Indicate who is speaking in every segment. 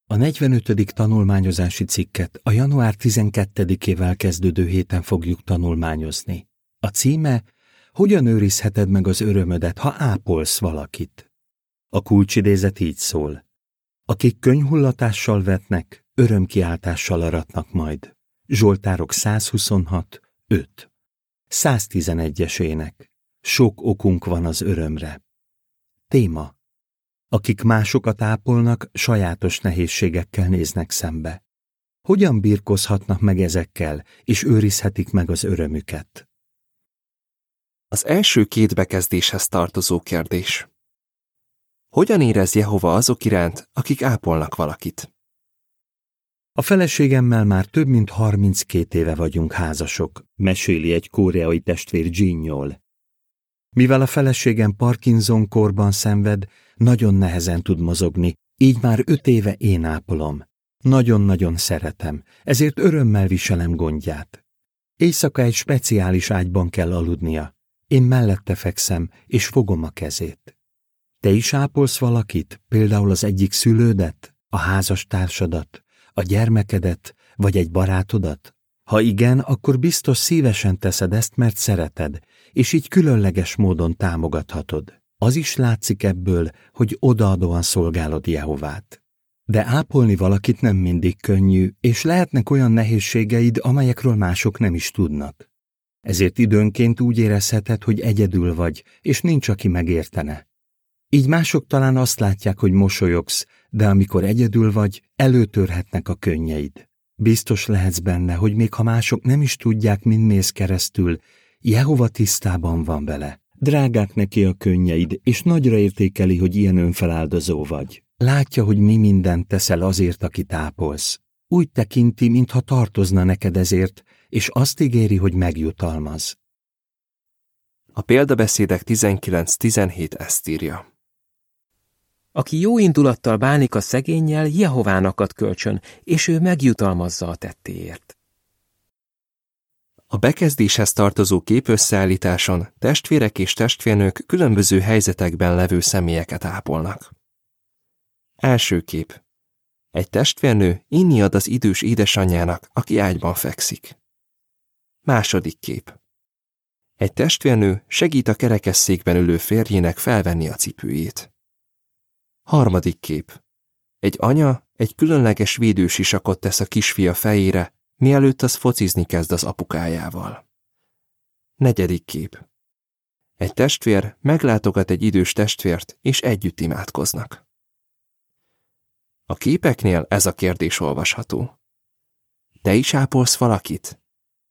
Speaker 1: A 45. tanulmányozási cikket a január 12-ével kezdődő héten fogjuk tanulmányozni. A címe: Hogyan őrizheted meg az örömödet, ha ápolsz valakit? A kulcsidézet így szól: Akik könnyhullatással vetnek, örömkiáltással aratnak majd. Zsoltárok 126, 5. 111-es ének. Sok okunk van az örömre. Téma: Akik másokat ápolnak, sajátos nehézségekkel néznek szembe. Hogyan birkózhatnak meg ezekkel, és őrizhetik meg az örömüket?
Speaker 2: Az első két bekezdéshez tartozó kérdés. Hogyan érez Jehova azok iránt, akik ápolnak valakit?
Speaker 1: A feleségemmel már több mint 32 éve vagyunk házasok, meséli egy koreai testvér Jean-nyól. Mivel a feleségem Parkinson-kórban szenved, nagyon nehezen tud mozogni, így már 5 éve én ápolom. Nagyon-nagyon szeretem, ezért örömmel viselem gondját. Éjszaka egy speciális ágyban kell aludnia. Én mellette fekszem, és fogom a kezét. Te is ápolsz valakit, például az egyik szülődet, a házastársadat, a gyermekedet, vagy egy barátodat? Ha igen, akkor biztos szívesen teszed ezt, mert szereted, és így különleges módon támogathatod. Az is látszik ebből, hogy odaadóan szolgálod Jehovát. De ápolni valakit nem mindig könnyű, és lehetnek olyan nehézségeid, amelyekről mások nem is tudnak. Ezért időnként úgy érezheted, hogy egyedül vagy, és nincs, aki megértene. Így mások talán azt látják, hogy mosolyogsz, de amikor egyedül vagy, előtörhetnek a könnyeid. Biztos lehetsz benne, hogy még ha mások nem is tudják, min mész keresztül, Jehova tisztában van vele. Drágák neki a könnyeid, és nagyra értékeli, hogy ilyen önfeláldozó vagy. Látja, hogy mi mindent teszel azért, akit ápolsz. Úgy tekinti, mintha tartozna neked ezért, és azt ígéri, hogy megjutalmaz.
Speaker 2: A példabeszédek 19-17 ezt írja.
Speaker 3: Aki jó indulattal bánik a szegénnyel, Jehovának ad kölcsön, és ő megjutalmazza a tettéért.
Speaker 2: A bekezdéshez tartozó képösszeállításon testvérek és testvérnők különböző helyzetekben levő személyeket ápolnak. Első kép. Egy testvérnő inni ad az idős édesanyjának, aki ágyban fekszik. Második kép. Egy testvérnő segít a kerekesszékben ülő férjének felvenni a cipőjét. Harmadik kép. Egy anya egy különleges védősisakot tesz a kisfia fejére, mielőtt az focizni kezd az apukájával. Negyedik kép. Egy testvér meglátogat egy idős testvért, és együtt imádkoznak. A képeknél ez a kérdés olvasható. Te is ápolsz valakit?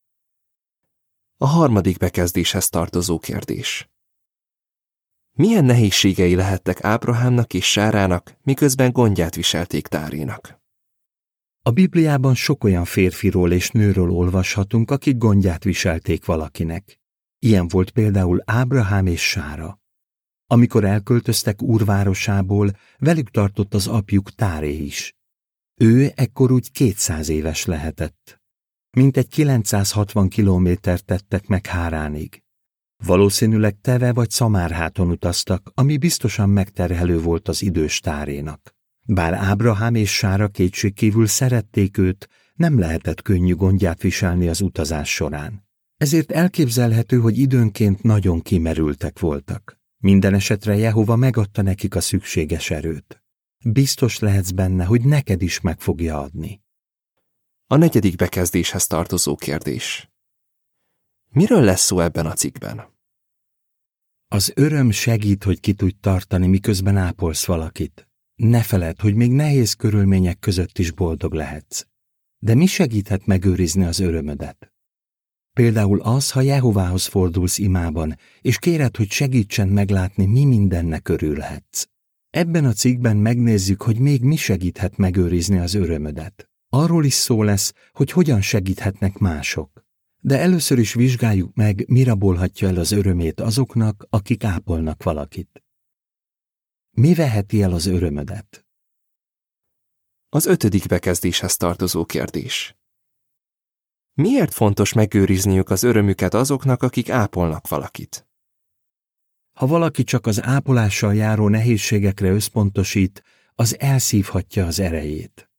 Speaker 2: A harmadik bekezdéshez tartozó kérdés. Milyen nehézségei lehettek Ábrahámnak és Sárának, miközben gondját viselték Tárénak?
Speaker 1: A Bibliában sok olyan férfiról és nőről olvashatunk, akik gondját viselték valakinek. Ilyen volt például Ábrahám és Sára. Amikor elköltöztek Úr városából, velük tartott az apjuk Táré is. Ő ekkor úgy 200 éves lehetett. Mintegy 960 kilométert tettek meg Háránig. Valószínűleg teve vagy szamárháton utaztak, ami biztosan megterhelő volt az idős Tárénak. Bár Ábrahám és Sára kétségkívül szerették őt, nem lehetett könnyű gondját viselni az utazás során. Ezért elképzelhető, hogy időnként nagyon kimerültek voltak. Minden esetre Jehova megadta nekik a szükséges erőt. Biztos lehetsz benne, hogy neked is meg fogja adni.
Speaker 2: A negyedik bekezdéshez tartozó kérdés. Miről lesz szó ebben a cikkben?
Speaker 1: Az öröm segít, hogy ki tudj tartani, miközben ápolsz valakit. Ne feledd, hogy még nehéz körülmények között is boldog lehetsz. De mi segíthet megőrizni az örömödet? Például az, ha Jehovához fordulsz imában, és kéred, hogy segítsen meglátni, mi mindennek örülhetsz. Ebben a cikkben megnézzük, hogy még mi segíthet megőrizni az örömödet. Arról is szó lesz, hogy hogyan segíthetnek mások. De először is vizsgáljuk meg, mi rabolhatja el az örömét azoknak, akik ápolnak valakit. Mi veheti el az örömödet?
Speaker 2: Az 5. bekezdéshez tartozó kérdés. Miért fontos megőrizniük az örömüket azoknak, akik ápolnak valakit?
Speaker 1: Ha valaki csak az ápolással járó nehézségekre összpontosít, az elszívhatja az erejét.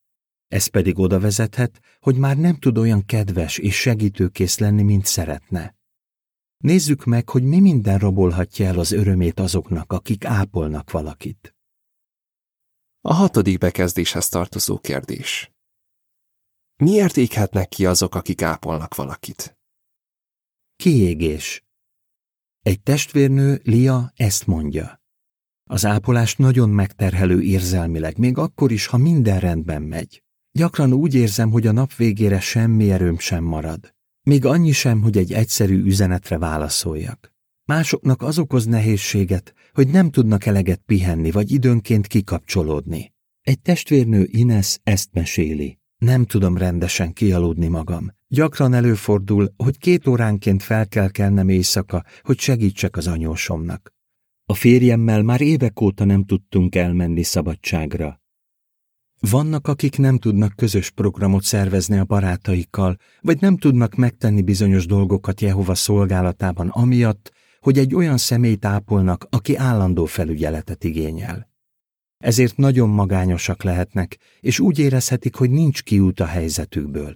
Speaker 1: Ez pedig oda vezethet, hogy már nem tud olyan kedves és segítőkész lenni, mint szeretne. Nézzük meg, hogy mi minden rabolhatja el az örömét azoknak, akik ápolnak valakit.
Speaker 2: A 6. bekezdéshez tartozó kérdés. Miért éghetnek ki azok, akik ápolnak valakit?
Speaker 1: Kiégés. Egy testvérnő, Lia, ezt mondja. Az ápolás nagyon megterhelő érzelmileg, még akkor is, ha minden rendben megy. Gyakran úgy érzem, hogy a nap végére semmi erőm sem marad. Még annyi sem, hogy egy egyszerű üzenetre válaszoljak. Másoknak az okoz nehézséget, hogy nem tudnak eleget pihenni, vagy időnként kikapcsolódni. Egy testvérnő, Ines, ezt meséli. Nem tudom rendesen kialudni magam. Gyakran előfordul, hogy 2 óránként fel kell kelnem éjszaka, hogy segítsek az anyósomnak. A férjemmel már évek óta nem tudtunk elmenni szabadságra. Vannak, akik nem tudnak közös programot szervezni a barátaikkal, vagy nem tudnak megtenni bizonyos dolgokat Jehova szolgálatában amiatt, hogy egy olyan személyt ápolnak, aki állandó felügyeletet igényel. Ezért nagyon magányosak lehetnek, és úgy érezhetik, hogy nincs kiút a helyzetükből.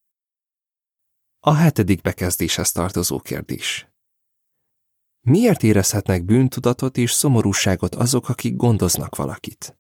Speaker 2: A 7. bekezdéshez tartozó kérdés. Miért érezhetnek bűntudatot és szomorúságot azok, akik gondoznak valakit?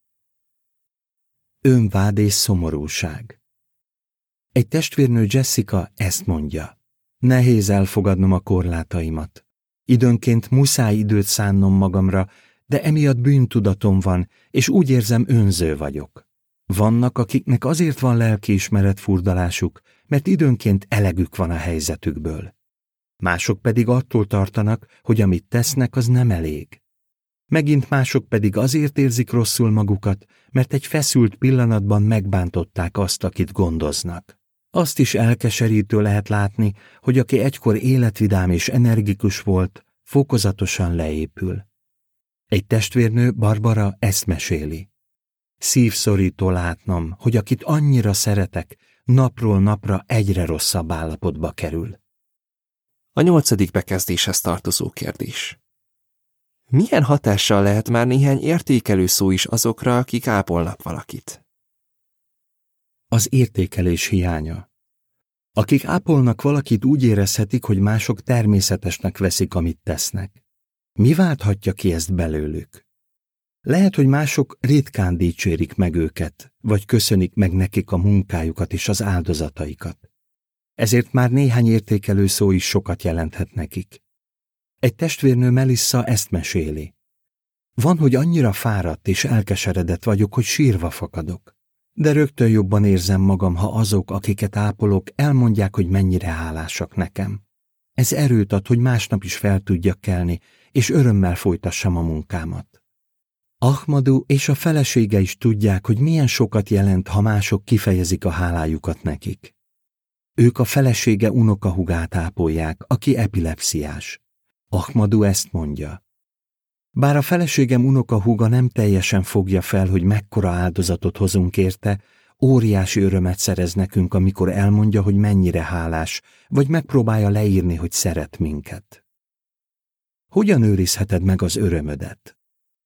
Speaker 1: Önvád és szomorúság. Egy testvérnő, Jessica, ezt mondja. Nehéz elfogadnom a korlátaimat. Időnként muszáj időt szánnom magamra, de emiatt bűntudatom van, és úgy érzem, önző vagyok. Vannak, akiknek azért van lelkiismeret furdalásuk, mert időnként elegük van a helyzetükből. Mások pedig attól tartanak, hogy amit tesznek, az nem elég. Megint mások pedig azért érzik rosszul magukat, mert egy feszült pillanatban megbántották azt, akit gondoznak. Azt is elkeserítő lehet látni, hogy aki egykor életvidám és energikus volt, fokozatosan leépül. Egy testvérnő, Barbara, ezt meséli. Szívszorító látnom, hogy akit annyira szeretek, napról napra egyre rosszabb állapotba kerül.
Speaker 2: A 8. bekezdéshez tartozó kérdés. Milyen hatással lehet már néhány értékelő szó is azokra, akik ápolnak valakit?
Speaker 1: Az értékelés hiánya. Akik ápolnak valakit, úgy érezhetik, hogy mások természetesnek veszik, amit tesznek. Mi válthatja ki ezt belőlük? Lehet, hogy mások ritkán dicsérik meg őket, vagy köszönik meg nekik a munkájukat és az áldozataikat. Ezért már néhány értékelő szó is sokat jelenthet nekik. Egy testvérnő, Melissa, ezt meséli. Van, hogy annyira fáradt és elkeseredett vagyok, hogy sírva fakadok. De rögtön jobban érzem magam, ha azok, akiket ápolok, elmondják, hogy mennyire hálásak nekem. Ez erőt ad, hogy másnap is fel tudjak kelni, és örömmel folytassam a munkámat. Ahmadu és a felesége is tudják, hogy milyen sokat jelent, ha mások kifejezik a hálájukat nekik. Ők a felesége unokahúgát ápolják, aki epilepsziás. Ahmadu ezt mondja. Bár a feleségem unokahúga nem teljesen fogja fel, hogy mekkora áldozatot hozunk érte, óriási örömet szerez nekünk, amikor elmondja, hogy mennyire hálás, vagy megpróbálja leírni, hogy szeret minket. Hogyan őrizheted meg az örömödet?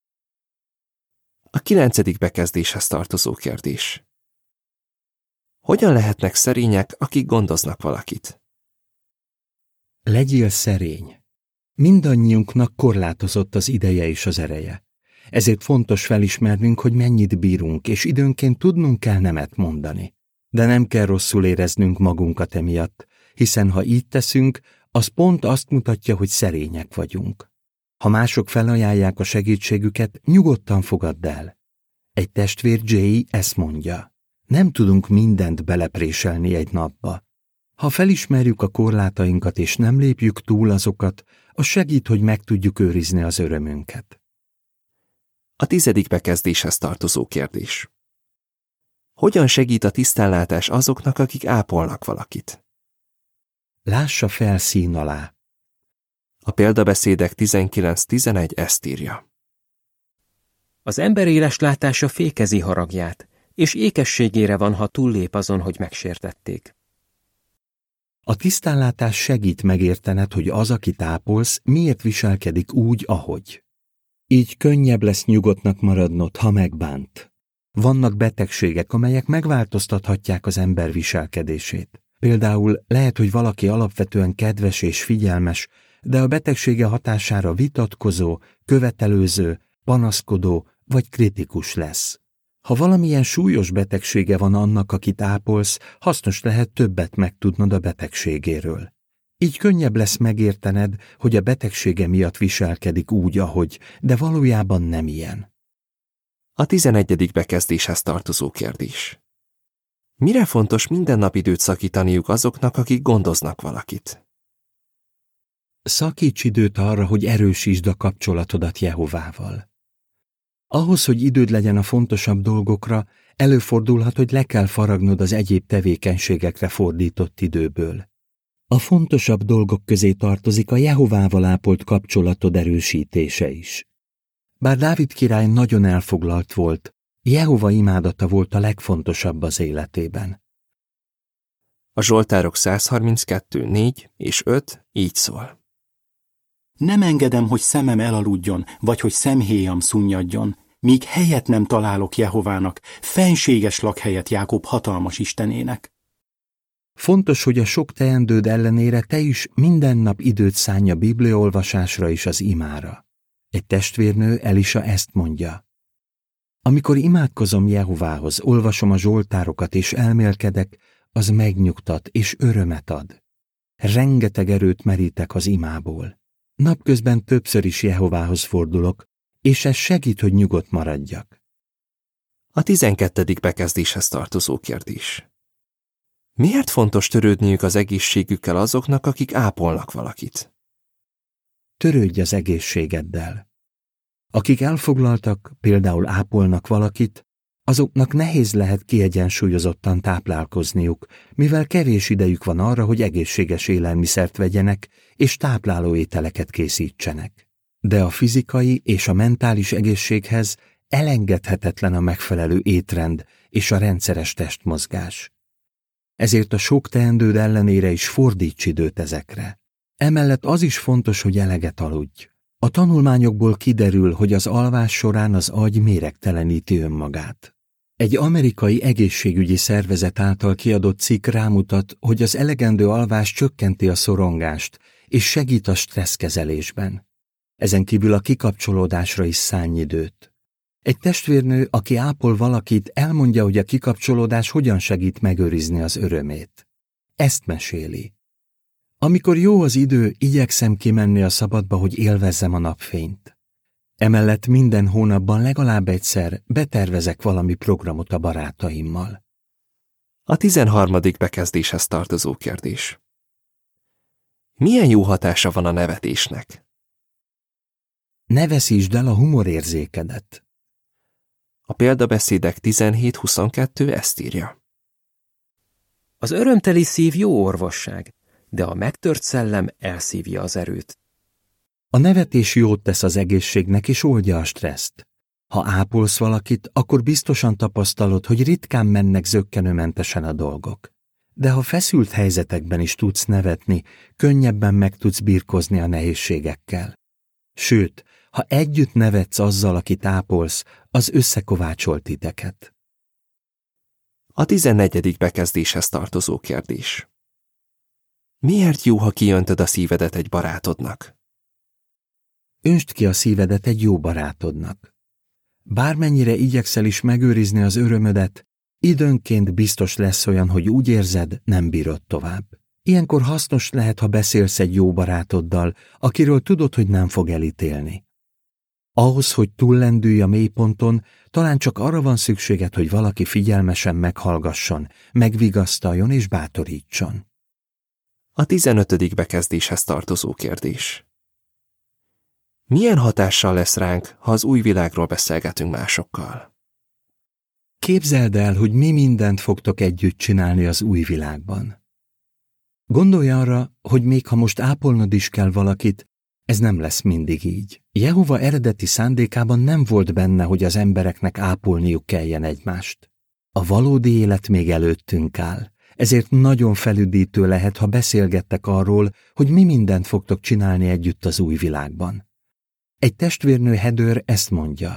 Speaker 2: A 9. bekezdéshez tartozó kérdés. Hogyan lehetnek szerények, akik gondoznak valakit?
Speaker 1: Legyél szerény. Mindannyiunknak korlátozott az ideje és az ereje. Ezért fontos felismernünk, hogy mennyit bírunk, és időnként tudnunk kell nemet mondani. De nem kell rosszul éreznünk magunkat emiatt, hiszen ha így teszünk, az pont azt mutatja, hogy szerények vagyunk. Ha mások felajánlják a segítségüket, nyugodtan fogadd el. Egy testvér, Jay, ezt mondja. Nem tudunk mindent belepréselni egy napba. Ha felismerjük a korlátainkat és nem lépjük túl azokat, az segít, hogy meg tudjuk őrizni az örömünket.
Speaker 2: A 10. bekezdéshez tartozó kérdés. Hogyan segít a tisztánlátás azoknak, akik ápolnak valakit?
Speaker 1: Lássa fel szín alá.
Speaker 2: A példabeszédek 19:11 ezt írja.
Speaker 3: Az ember éles látása fékezi haragját, és ékességére van, ha túllép azon, hogy megsértették.
Speaker 1: A tisztánlátás segít megértened, hogy az, akit ápolsz, miért viselkedik úgy, ahogy. Így könnyebb lesz nyugodtnak maradnod, ha megbánt. Vannak betegségek, amelyek megváltoztathatják az ember viselkedését. Például lehet, hogy valaki alapvetően kedves és figyelmes, de a betegsége hatására vitatkozó, követelőző, panaszkodó vagy kritikus lesz. Ha valamilyen súlyos betegsége van annak, akit ápolsz, hasznos lehet többet megtudnod a betegségéről. Így könnyebb lesz megértened, hogy a betegsége miatt viselkedik úgy, ahogy, de valójában nem ilyen.
Speaker 2: A 11. bekezdéshez tartozó kérdés. Mire fontos minden nap időt szakítaniuk azoknak, akik gondoznak valakit?
Speaker 1: Szakíts időt arra, hogy erősítsd a kapcsolatodat Jehovával. Ahhoz, hogy időd legyen a fontosabb dolgokra, előfordulhat, hogy le kell faragnod az egyéb tevékenységekre fordított időből. A fontosabb dolgok közé tartozik a Jehovával ápolt kapcsolatod erősítése is. Bár Dávid király nagyon elfoglalt volt, Jehova imádata volt a legfontosabb az életében.
Speaker 2: A Zsoltárok 132, 4 és 5 így szól.
Speaker 4: Nem engedem, hogy szemem elaludjon, vagy hogy szemhéjam szunnyadjon, míg helyet nem találok Jehovának, fenséges lakhelyet Jákob hatalmas Istenének.
Speaker 1: Fontos, hogy a sok teendőd ellenére te is minden nap időt szánj a bibliaolvasásra és az imára. Egy testvérnő, Elisa, ezt mondja. Amikor imádkozom Jehovához, olvasom a zsoltárokat és elmélkedek, az megnyugtat és örömet ad. Rengeteg erőt merítek az imából. Napközben többször is Jehovához fordulok, és ez segít, hogy nyugodt maradjak.
Speaker 2: A 12. bekezdéshez tartozó kérdés. Miért fontos törődniük az egészségükkel azoknak, akik ápolnak valakit?
Speaker 1: Törődj az egészségeddel. Akik elfoglaltak, például ápolnak valakit, azoknak nehéz lehet kiegyensúlyozottan táplálkozniuk, mivel kevés idejük van arra, hogy egészséges élelmiszert vegyenek és tápláló ételeket készítsenek. De a fizikai és a mentális egészséghez elengedhetetlen a megfelelő étrend és a rendszeres testmozgás. Ezért a sok teendőd ellenére is fordíts időt ezekre. Emellett az is fontos, hogy eleget aludj. A tanulmányokból kiderül, hogy az alvás során az agy méregteleníti önmagát. Egy amerikai egészségügyi szervezet által kiadott cikk rámutat, hogy az elegendő alvás csökkenti a szorongást és segít a stresszkezelésben. Ezen kívül a kikapcsolódásra is szánj időt. Egy testvérnő, aki ápol valakit, elmondja, hogy a kikapcsolódás hogyan segít megőrizni az örömét. Ezt meséli. Amikor jó az idő, igyekszem kimenni a szabadba, hogy élvezzem a napfényt. Emellett minden hónapban legalább egyszer betervezek valami programot a barátaimmal.
Speaker 2: A 13. bekezdéshez tartozó kérdés. Milyen jó hatása van a nevetésnek?
Speaker 1: Ne veszítsd el a humorérzékedet.
Speaker 2: A példabeszédek 17-22 ezt írja.
Speaker 3: Az örömteli szív jó orvosság, de a megtört szellem elszívja az erőt.
Speaker 1: A nevetés jót tesz az egészségnek és oldja a stresszt. Ha ápolsz valakit, akkor biztosan tapasztalod, hogy ritkán mennek zökkenőmentesen a dolgok. De ha feszült helyzetekben is tudsz nevetni, könnyebben meg tudsz birkózni a nehézségekkel. Sőt, ha együtt nevetsz azzal, akit ápolsz, az összekovácsol titeket.
Speaker 2: A 14. bekezdéshez tartozó kérdés. Miért jó, ha kijöntöd a szívedet egy barátodnak?
Speaker 1: Öntsd ki a szívedet egy jó barátodnak. Bármennyire igyekszel is megőrizni az örömödet, időnként biztos lesz olyan, hogy úgy érzed, nem bírod tovább. Ilyenkor hasznos lehet, ha beszélsz egy jó barátoddal, akiről tudod, hogy nem fog elítélni. Ahhoz, hogy túllendülj a mélyponton, talán csak arra van szükséged, hogy valaki figyelmesen meghallgasson, megvigasztaljon és bátorítson.
Speaker 2: A 15. bekezdéshez tartozó kérdés. Milyen hatással lesz ránk, ha az új világról beszélgetünk másokkal?
Speaker 1: Képzeld el, hogy mi mindent fogtok együtt csinálni az új világban. Gondolj arra, hogy még ha most ápolnod is kell valakit, ez nem lesz mindig így. Jehova eredeti szándékában nem volt benne, hogy az embereknek ápolniuk kelljen egymást. A valódi élet még előttünk áll, ezért nagyon felüdítő lehet, ha beszélgettek arról, hogy mi mindent fogtok csinálni együtt az új világban. Egy testvérnő, Heather, ezt mondja.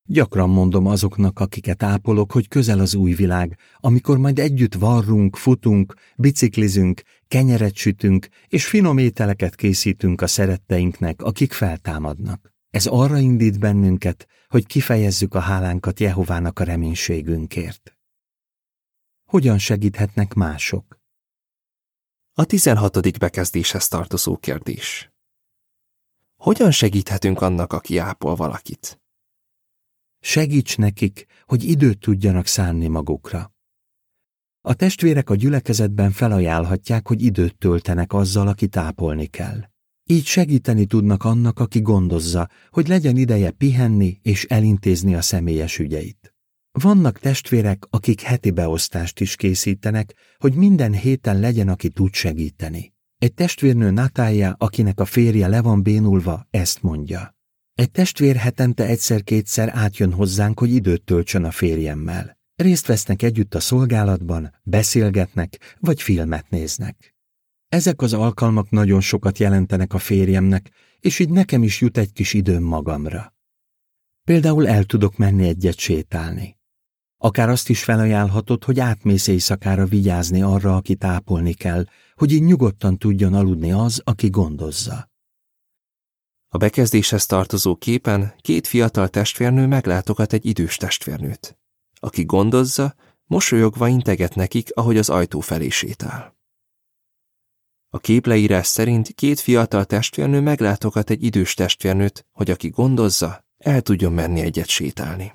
Speaker 1: Gyakran mondom azoknak, akiket ápolok, hogy közel az új világ, amikor majd együtt varrunk, futunk, biciklizünk, kenyeret sütünk, és finom ételeket készítünk a szeretteinknek, akik feltámadnak. Ez arra indít bennünket, hogy kifejezzük a hálánkat Jehovának a reménységünkért. Hogyan segíthetnek mások?
Speaker 2: A 16. bekezdéshez tartozó kérdés. Hogyan segíthetünk annak, aki ápol valakit?
Speaker 1: Segíts nekik, hogy időt tudjanak szánni magukra. A testvérek a gyülekezetben felajánlhatják, hogy időt töltenek azzal, akit ápolni kell. Így segíteni tudnak annak, aki gondozza, hogy legyen ideje pihenni és elintézni a személyes ügyeit. Vannak testvérek, akik heti beosztást is készítenek, hogy minden héten legyen, aki tud segíteni. Egy testvérnő Natália, akinek a férje le van bénulva, ezt mondja. Egy testvér hetente egyszer-kétszer átjön hozzánk, hogy időt töltsön a férjemmel. Részt vesznek együtt a szolgálatban, beszélgetnek, vagy filmet néznek. Ezek az alkalmak nagyon sokat jelentenek a férjemnek, és így nekem is jut egy kis időm magamra. Például el tudok menni egyet sétálni. Akár azt is felajánlhatod, hogy átmész éjszakára vigyázni arra, akit ápolni kell, hogy így nyugodtan tudjon aludni az, aki gondozza.
Speaker 2: A bekezdéshez tartozó képen 2 fiatal testvérnő meglátogat egy idős testvérnőt. Aki gondozza, mosolyogva integet nekik, ahogy az ajtó felé sétál. A képleírás szerint 2 fiatal testvérnő meglátogat egy idős testvérnőt, hogy aki gondozza, el tudjon menni egyet sétálni.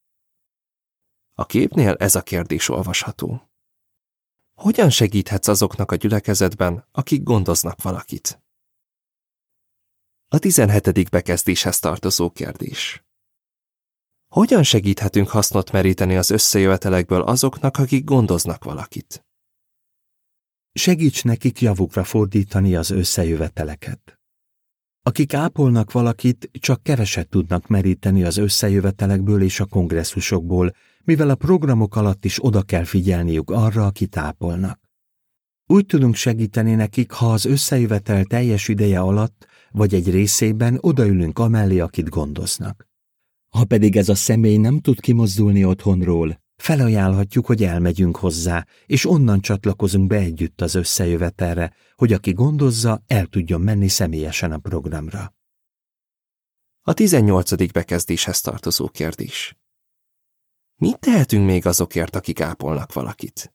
Speaker 2: A képnél ez a kérdés olvasható. Hogyan segíthetsz azoknak a gyülekezetben, akik gondoznak valakit? A 17. bekezdéshez tartozó kérdés. Hogyan segíthetünk hasznot meríteni az összejövetelekből azoknak, akik gondoznak valakit?
Speaker 1: Segíts nekik javukra fordítani az összejöveteleket. Akik ápolnak valakit, csak keveset tudnak meríteni az összejövetelekből és a kongresszusokból, mivel a programok alatt is oda kell figyelniük arra, akit ápolnak. Úgy tudunk segíteni nekik, ha az összejövetel teljes ideje alatt, vagy egy részében odaülünk amellé, akit gondoznak. Ha pedig ez a személy nem tud kimozdulni otthonról, felajánlhatjuk, hogy elmegyünk hozzá, és onnan csatlakozunk be együtt az összejövetelre, hogy aki gondozza, el tudjon menni személyesen a programra.
Speaker 2: A 18. bekezdéshez tartozó kérdés. Mit tehetünk még azokért, akik ápolnak valakit?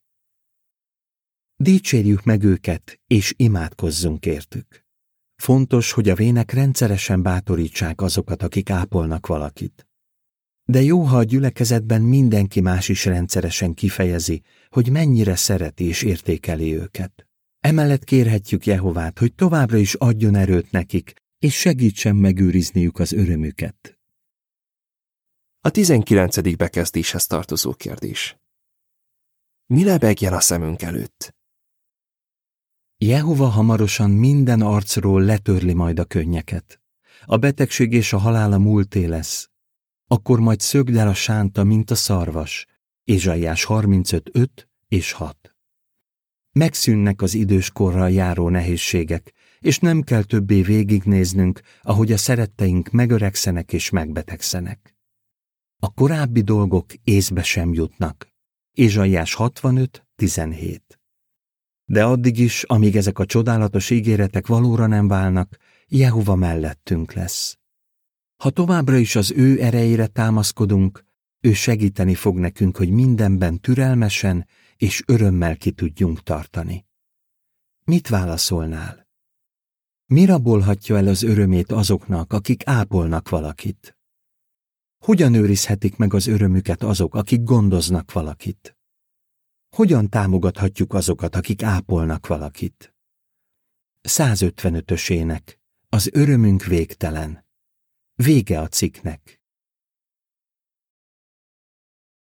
Speaker 1: Dicsérjük meg őket, és imádkozzunk értük. Fontos, hogy a vének rendszeresen bátorítsák azokat, akik ápolnak valakit. De jó, ha a gyülekezetben mindenki más is rendszeresen kifejezi, hogy mennyire szereti és értékeli őket. Emellett kérhetjük Jehovát, hogy továbbra is adjon erőt nekik, és segítsen megőrizniük az örömüket.
Speaker 2: A 19. bekezdéshez tartozó kérdés. Mi lebegjen a szemünk előtt?
Speaker 1: Jehova hamarosan minden arcról letörli majd a könnyeket. A betegség és a halál a múlté lesz. Akkor majd szögd el a sánta, mint a szarvas. Ézsaiás 35:5 és 6. Megszűnnek az időskorral járó nehézségek, és nem kell többé végignéznünk, ahogy a szeretteink megöregszenek és megbetegszenek. A korábbi dolgok észbe sem jutnak. Ézsaiás 65:17. De addig is, amíg ezek a csodálatos ígéretek valóra nem válnak, Jehova mellettünk lesz. Ha továbbra is az ő erejére támaszkodunk, ő segíteni fog nekünk, hogy mindenben türelmesen és örömmel ki tudjunk tartani. Mit válaszolnál? Mi rabolhatja el az örömét azoknak, akik ápolnak valakit? Hogyan őrizhetik meg az örömüket azok, akik gondoznak valakit? Hogyan támogathatjuk azokat, akik ápolnak valakit? 155-ös ének. Az örömünk végtelen. Vége a cikknek.